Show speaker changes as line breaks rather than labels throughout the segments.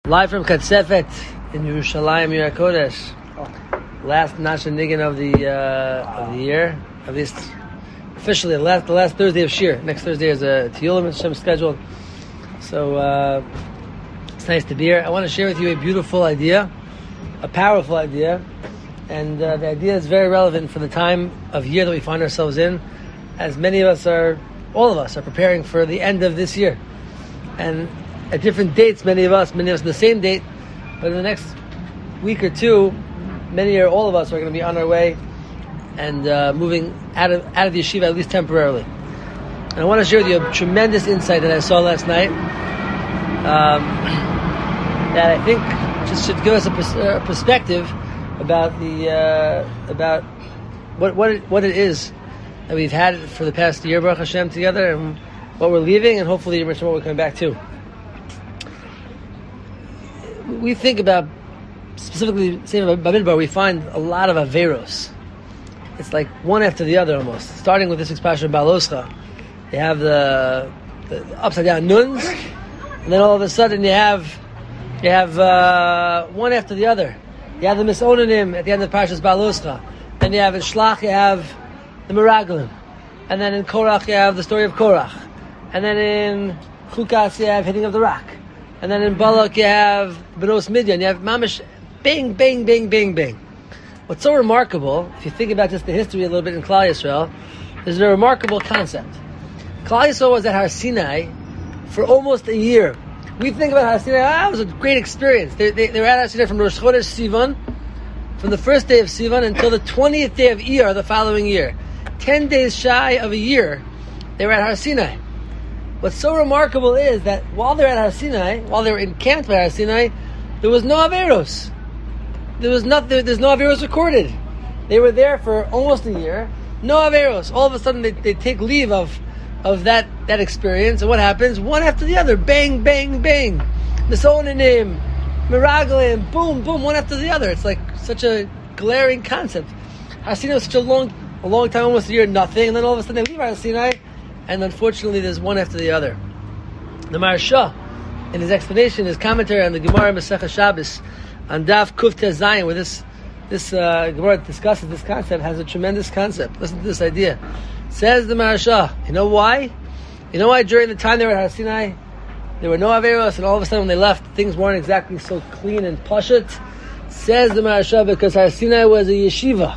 Live from Katsefet in Yerushalayim, Yer HaKodesh. Last Nasha Niggin of the year, at least officially the last Thursday of Shir. Next Thursday is a Tiyulim Hashem scheduled. So it's nice to be here. I want to share with you a beautiful idea, a powerful idea, and the idea is very relevant for the time of year that we find ourselves in, as many of us all of us are preparing for the end of this year. And at different dates, many of us the same date, but in the next week or two, all of us are going to be on our way and moving out of the yeshiva, at least temporarily. And I want to share with you a tremendous insight that I saw last night that I think just should give us a perspective about about what it is that we've had for the past year, Baruch Hashem, together, and what we're leaving, and hopefully what we're coming back to. We think about, specifically, say Bamidbar, we find a lot of Averos. It's like one after the other almost. Starting with this expression, Baloscha. You have the upside down nuns, and then all of a sudden you have one after the other. You have the Misonanim at the end of Parshas Baloscha. Then you have in Shlach, you have the Meraglim. And then in Korach, you have the story of Korach. And then in Chukas, you have hitting of the rock. And then in Balak, you have Benos Midian. You have Mamish, bang, bang, bang, bang, bang. What's so remarkable, if you think about just the history a little bit in Klal Yisrael, there's a remarkable concept. Klal Yisrael was at Har Sinai for almost a year. We think about Har Sinai, it was a great experience. They were at Har Sinai from Rosh Chodesh Sivan, from the first day of Sivan until the 20th day of Iyar the following year. 10 days shy of a year, they were at Har Sinai. What's so remarkable is that while they're at Har Sinai, while they were encamped at Har Sinai, there was no Averos. There's no Averos recorded. They were there for almost a year. No Averos. All of a sudden they take leave of that experience, and what happens? One after the other. Bang, bang, bang. Misonanim, Meraglim, boom, boom, one after the other. It's like such a glaring concept. Har Sinai was such a long time, almost a year, nothing, and then all of a sudden they leave Har Sinai, and unfortunately there's one after the other. The Maharsha, in his explanation, his commentary on the Gemara Masechah Shabbos, on Daf Kuf Tez Zayin, where this Gemara discusses this concept, has a tremendous concept. Listen to this idea. Says the Maharsha, you know why? You know why during the time they were at Har Sinai, there were no Averos, and all of a sudden when they left, things weren't exactly so clean and pashut? Says the Maharsha, because Har Sinai was a yeshiva.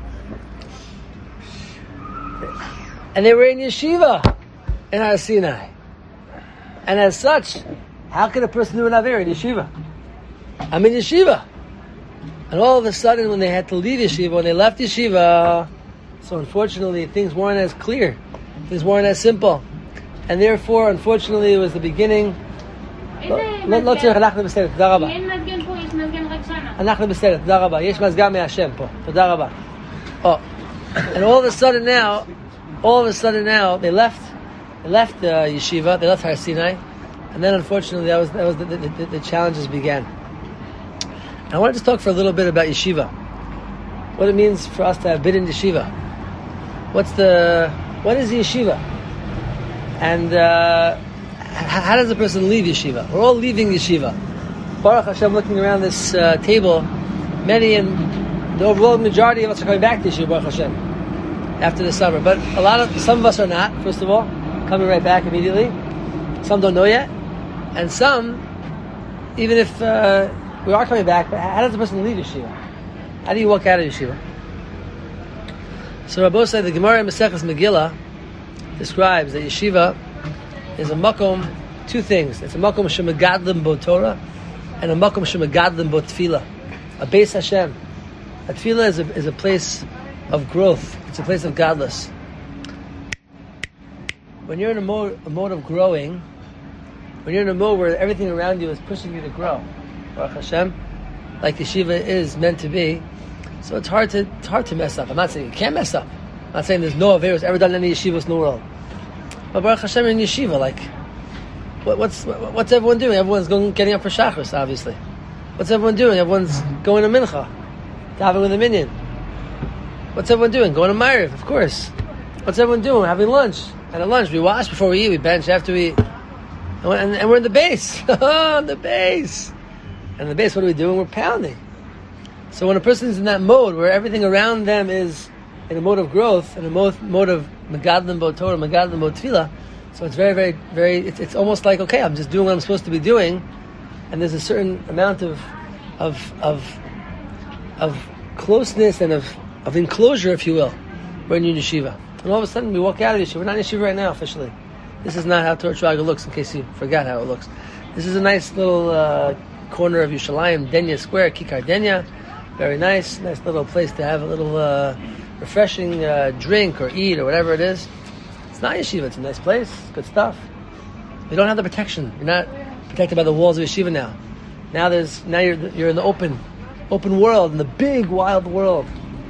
And they were in yeshiva in Har Sinai. And as such, how can a person do an Aver in yeshiva? I'm in yeshiva. And all of a sudden, when they had to leave yeshiva, when they left yeshiva, so unfortunately, things weren't as clear. Things weren't as simple. And therefore, unfortunately, it was the beginning. לא צריך, אנחנו בסדר, תודה רבה. אין מזגן פה, יש מזגן רק שמה. אנחנו בסדר, תודה רבה. יש מזגן מהשם פה, תודה רבה. Oh, and all of a sudden now, they left yeshiva, they left Har Sinai, and then unfortunately that was the challenges began. And I want to just talk for a little bit about yeshiva, what it means for us to have been in yeshiva. What is yeshiva, and how does a person leave yeshiva? We're all leaving yeshiva. Baruch Hashem, looking around this table, many and the overwhelming majority of us are coming back to yeshiva, Baruch Hashem, after the summer. But some of us are not, first of all, coming right back immediately. Some don't know yet. And some, even if we are coming back, but how does a person leave yeshiva? How do you walk out of yeshiva? So Rabbi said the Gemara in Maseches Megillah describes that yeshiva is a makom, two things. It's a makom shemegadlim bo Torah and a makom shemegadlim bo tefillah. A Beis Hashem. A tefillah is a place of growth. It's a place of godless. When you're in a mode of growing, when you're in a mode where everything around you is pushing you to grow, Baruch Hashem, like yeshiva is meant to be, so it's hard to mess up. I'm not saying you can't mess up. I'm not saying there's no Averos ever done any yeshivas in the world. But Baruch Hashem in yeshiva, like, what's everyone doing? Everyone's getting up for Shachris, obviously. What's everyone doing? Everyone's going to Mincha, davening with a minyan. What's everyone doing? Going to Ma'ariv, of course. What's everyone doing? Having lunch. And at lunch, we wash before we eat, we bench after we eat. And we're in the base. The base. And the base, what are we doing? We're pounding. So when a person is in that mode where everything around them is in a mode of growth, in a mode of Megadlim Bo Torah, Megadlim Bo Tefillah, so it's very, very, very, it's almost like, okay, I'm just doing what I'm supposed to be doing, and there's a certain amount of closeness and of enclosure, if you will, when you're in yeshiva. And all of a sudden we walk out of yeshiva. We're not in yeshiva right now officially. This is not how Torah Shraga looks, in case you forgot how it looks. This is a nice little corner of Yerushalayim, Denya Square, Kikar Denya. Very nice little place to have a little refreshing drink or eat or whatever it is. It's not yeshiva, it's a nice place, good stuff. You don't have the protection. You're not protected by the walls of yeshiva now. Now you're in the open world, in the big wild world.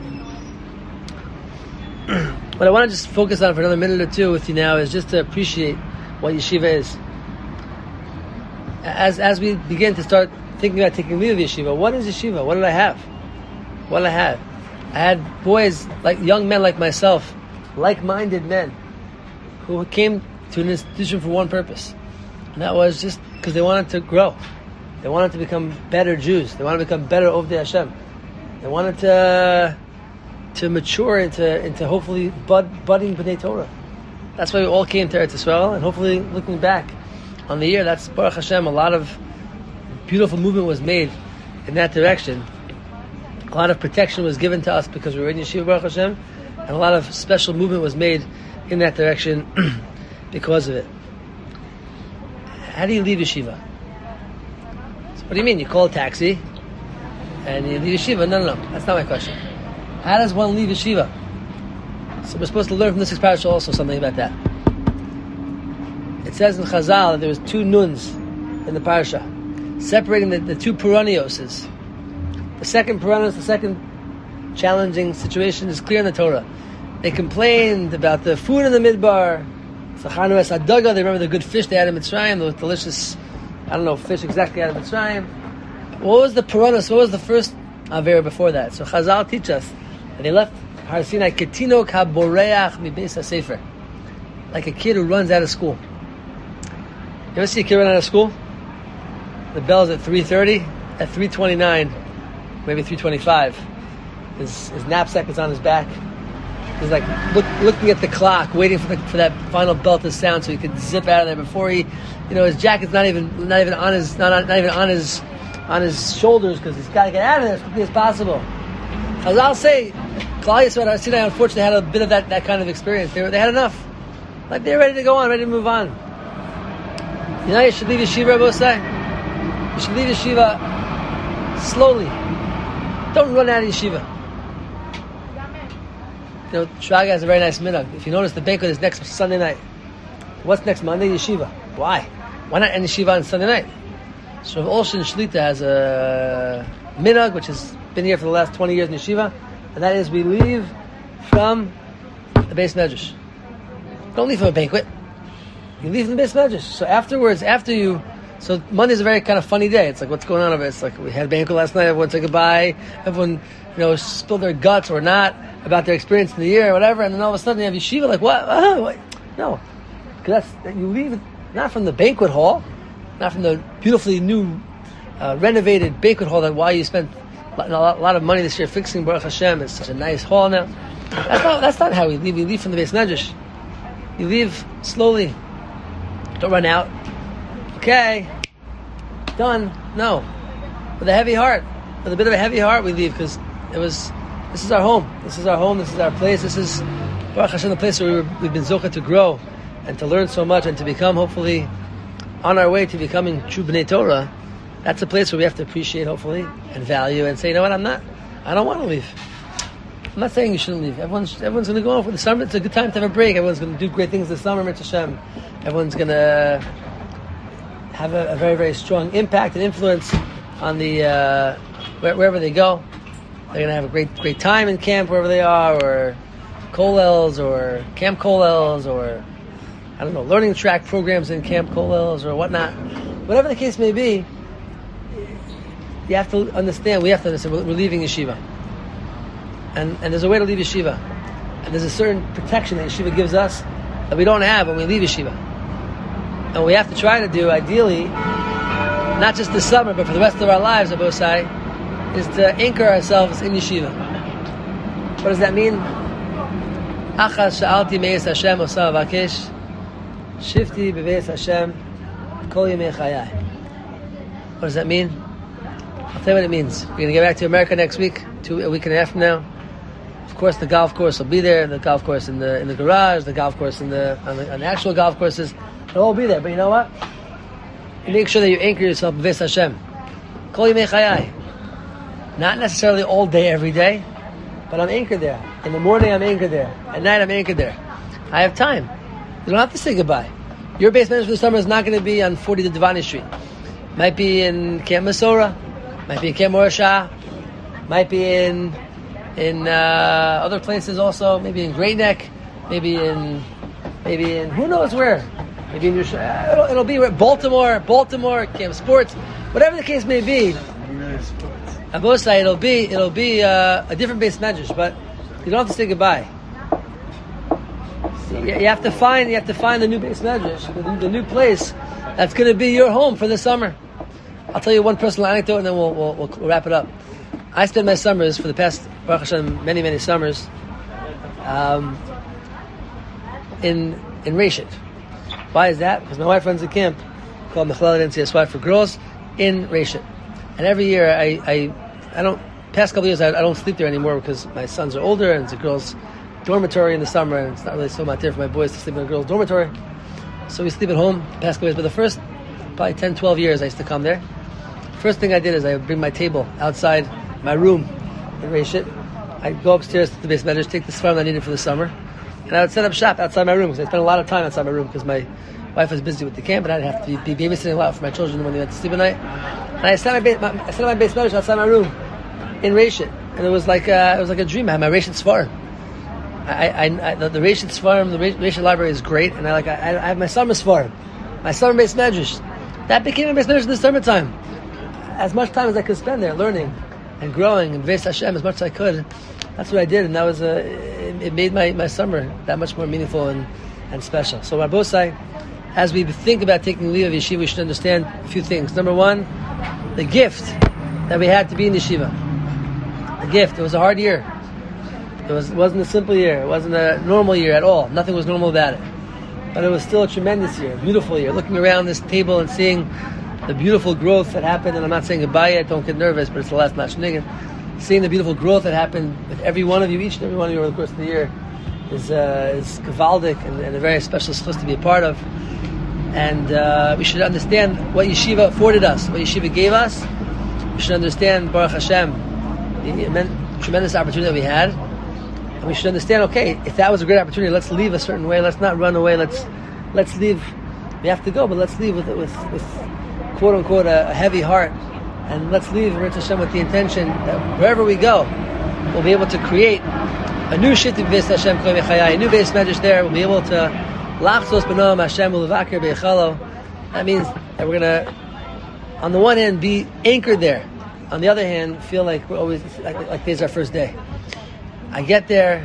What I want to just focus on for another minute or two with you now is just to appreciate what yeshiva is. As we begin to start thinking about taking leave of yeshiva, what is yeshiva? What did I have? I had boys, like young men like myself, like-minded men, who came to an institution for one purpose. And that was just because they wanted to grow. They wanted to become better Jews. They wanted to become better Ovdei Hashem. They wanted to mature into hopefully budding B'nai Torah. That's why we all came to Eretz Yisrael, and hopefully looking back on the year, that's Baruch Hashem, a lot of beautiful movement was made in that direction. A lot of protection was given to us because we were in Yeshiva, Baruch Hashem, and a lot of special movement was made in that direction because of it. How do you leave yeshiva? So what do you mean? You call a taxi and you leave yeshiva? No. That's not my question. How does one leave yeshiva? So we're supposed to learn from this parasha also something about that. It says in Chazal that there was two nuns in the parasha, separating the two Puranioses. The second Puranos, the second challenging situation is clear in the Torah. They complained about the food in the Midbar. Sachanu es Adaga, they remember the good fish they had in Mitzrayim, the delicious, fish exactly out of Mitzrayim. What was the Puranos? What was the first Avera before that? So Chazal teach us that they left Har Sinai Ketino Kaboreach Mibeis HaSefer, like a kid who runs out of school. You ever see a kid run out of school? The bell's at 3:30. At 3:29, maybe 3:25, his knapsack is on his back. He's like looking at the clock, waiting for that final bell to sound so he could zip out of there before he, his jacket's not even on his shoulders because he's got to get out of there as quickly as possible. As I'll say, Klal Yisrael Har Sinai unfortunately had a bit of that kind of experience. They had enough. Like they're ready to go on, ready to move on. You should leave yeshiva, Rabbi say. You should leave yeshiva slowly. Don't run out of yeshiva. Shraga has a very nice minhag. If you notice, the banquet is next Sunday night. What's next Monday? Yeshiva. Why? Why not end yeshiva on Sunday night? So Rav Olshin Shlita has a minhag which has been here for the last 20 years in yeshiva, and that is we leave from the Beis Medrash. Don't leave from a banquet. You leave from the Beis Medrash. So afterwards, so Monday's a very kind of funny day. It's like, what's going on over it? It's like, we had a banquet last night, everyone said goodbye, everyone, spilled their guts or not about their experience in the year or whatever, and then all of a sudden you have yeshiva, like, what? What? No. Because you leave it not from the banquet hall, not from the beautifully new, renovated banquet hall that why you spent a lot of money this year fixing Baruch Hashem. It's such a nice hall now. That's not how we leave. We leave from the Beis Medrash. You leave slowly. Don't run out. Okay, done. No, with a heavy heart, with a bit of a heavy heart, we leave because this is our home. This is our home. This is our place. This is Baruch Hashem, the place where we've been zocheh to grow and to learn so much and to become hopefully on our way to becoming true B'nai Torah. That's a place where we have to appreciate hopefully and value and say, you know what, I don't want to leave. I'm not saying you shouldn't leave. Everyone's going to go off for the summer. It's a good time to have a break. Everyone's going to do great things this summer, Mitzvah Hashem. Everyone's going to have a very, very strong impact and influence on the wherever they go. They're going to have a great time in camp wherever they are, or kollels, or camp kollels, or learning track programs in camp kollels, or whatnot. Whatever the case may be, we have to understand we're leaving yeshiva. And there's a way to leave yeshiva. And there's a certain protection that yeshiva gives us that we don't have when we leave yeshiva. And what we have to try to do, ideally, not just this summer, but for the rest of our lives, Abosai, is to anchor ourselves in yeshiva. What does that mean? Achas sha'alti me'es Hashem osa avakesh shifti beveis Hashem kol yemei chayai. What does that mean? I'll tell you what it means. We're going to get back to America next week, a week and a half from now. Of course, the golf course will be there, the golf course in the garage, the golf course on the actual golf courses. They'll all be there. But you know what? You make sure that you anchor yourself beveis Hashem kol yemei chayai. Not necessarily all day, every day, but I'm anchored there. In the morning, I'm anchored there. At night, I'm anchored there. I have time. You don't have to say goodbye. Your base manager for the summer is not going to be on 40 to Devani Street. Might be in Camp Masora. Might be in Camp Morashah. Might be in other places also. Maybe in Great Neck. Maybe in who knows where. Maybe in it'll be Baltimore, Camp Sports, whatever the case may be. Abosai, it'll be a different base medrash, but you don't have to say goodbye. You have to find the new base medrash, the new place that's going to be your home for the summer. I'll tell you one personal anecdote, and then we'll wrap it up. I spend my summers for the past Baruch Hashem many summers in Reshit. Why is that? Because my wife runs a camp called Mechleled NCSY for girls in Reshit. And every year, I don't. Past couple of years, I don't sleep there anymore because my sons are older and it's a girls' dormitory in the summer, and it's not really so much there for my boys to sleep in a girls' dormitory. So we sleep at home. Past couple of years, but the first probably 10, 12 years, I used to come there. First thing I did is I would bring my table outside my room in Reshit. I'd go upstairs to the base medrash, take the svarim I needed for the summer, and I would set up shop outside my room because I spent a lot of time outside my room because my wife was busy with the camp, and I'd have to be babysitting a lot for my children when they went to sleep at night. And I set my base medrash outside my room in Reshit, and it was like a dream. I had my Reshit Svarim. The Reshit Svarim, the Reshit library is great, and I have my summer Svarim, my summer base medrash. That became my base medrash in the summertime. As much time as I could spend there, learning and growing and beveis Hashem as much as I could. That's what I did, and that was it made my summer that much more meaningful and special. So Rabosai, as we think about taking leave of yeshiva, we should understand a few things. Number one, the gift that we had to be in yeshiva. The gift. It was a hard year. It wasn't a simple year. It wasn't a normal year at all. Nothing was normal about it. But it was still a tremendous year, a beautiful year. Looking around this table and seeing the beautiful growth that happened, and I'm not saying goodbye yet, don't get nervous, but it's the last match nigga. Seeing the beautiful growth that happened with every one of you, each and every one of you over the course of the year, is gavaldic and a very special schus to be a part of. And we should understand what yeshiva afforded us, what yeshiva gave us. We should understand, Baruch Hashem, the tremendous opportunity that we had. And we should understand, okay, if that was a great opportunity, let's leave a certain way. Let's not run away. Let's leave. We have to go, but let's leave with quote unquote a heavy heart. And let's leave Baruch Hashem with the intention that wherever we go, we'll be able to create a new shittim beveis Hashem kol yemei chayai, a new beis medrash there. We'll be able to lachzos b'noam Hashem u'levaker b'echalo. That means that we're going to, on the one hand, be anchored there. On the other hand, feel like we're always like today's our first day. I get there,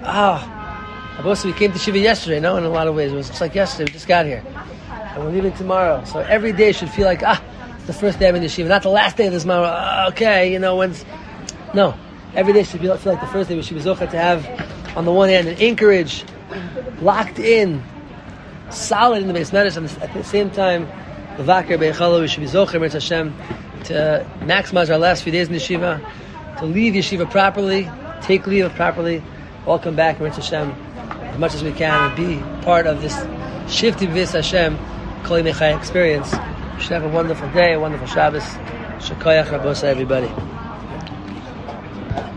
we came to Shiva yesterday. No, in a lot of ways, it was just like yesterday. We just got here, and we're leaving tomorrow. So every day should feel like it's the first day I'm in Yeshiva, not the last day of this tomorrow. Okay, no. Every day should feel like the first day. We should be zocheh to have, on the one hand, an anchorage, locked in, solid in the base medrash, and at the same time, levaker b'echalo. We should be zocheh Baruch Hashem to maximize our last few days in Yeshiva, to leave Yeshiva properly, take leave properly, all come back Baruch Hashem as much as we can and be part of this shifty beveis Hashem kol yemei chayai experience. We should have a wonderful day, a wonderful Shabbos. Shekayach Rabosai, everybody.